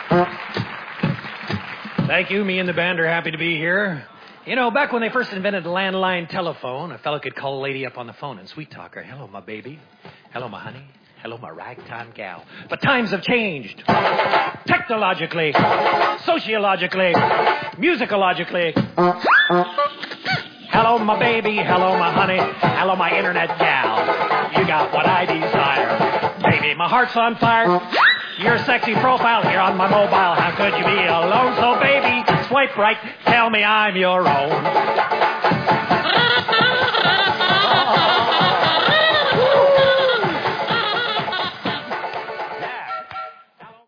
Thank you. Me and the band are happy to be here. You know, back when they first invented the landline telephone, a fellow could call a lady up on the phone and sweet talk her. Hello, my baby. Hello, my honey. Hello, my ragtime gal. But times have changed. Technologically, sociologically, musicologically. Hello, my baby. Hello, my honey. Hello, my internet gal. You got what I desire. Baby, my heart's on fire. Your sexy profile here on my mobile. How could you be alone? So, baby, swipe right. Tell me I'm your own.